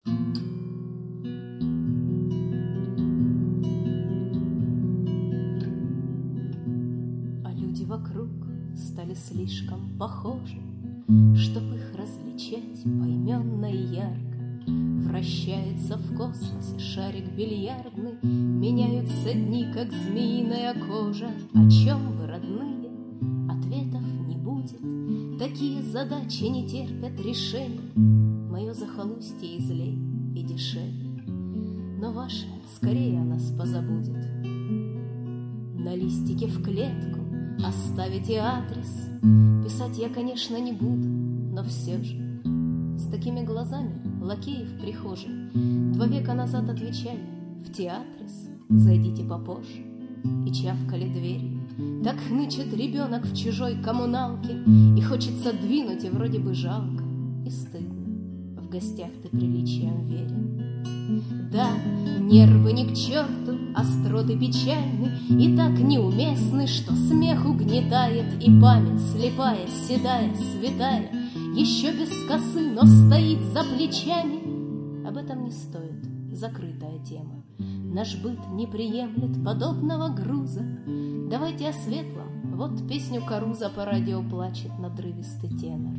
А люди вокруг стали слишком похожи, чтоб их различать поименно и ярко. Вращается в космосе шарик бильярдный, меняются дни, как змеиная кожа. О чем вы, родные? Ответов не будет, такие задачи не терпят решений. Мое захолустье и злей, и дешевле, но ваше скорее о нас позабудет. На листике в клетку оставите адрес. Писать я, конечно, не буду, но все же с такими глазами лакеи в прихожей 2 века назад отвечали: в театрес зайдите попозже. И чавкали двери. Так хнычет ребенок в чужой коммуналке, и хочется двинуть, и вроде бы жалко, и стыдно, в гостях ты приличиям верен. Да, нервы ни к черту, остроты печальны и так неуместны, что смех угнетает, и память слепая, седая, святая еще без косы, но стоит за плечами. Об этом не стоит, закрытая тема. Наш быт не приемлет подобного груза. Давайте о светлом, вот песню Каруза по радио плачет надрывистый тенор.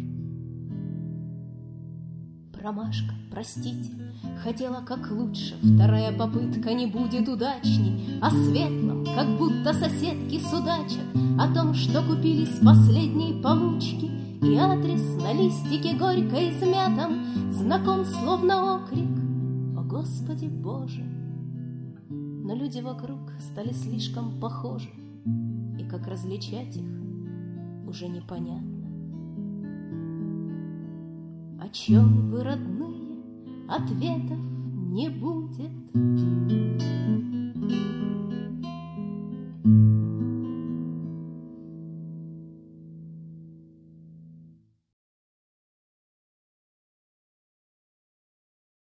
Промашка, простите, хотела как лучше, вторая попытка не будет удачней. О светлом, как будто соседки судачат о том, что купили с последней получки. И адрес на листике горько измятом знаком словно окрик: о Господи Боже! Но люди вокруг стали слишком похожи, и как различать их уже непонятно. О чем вы, родные, ответов не будет.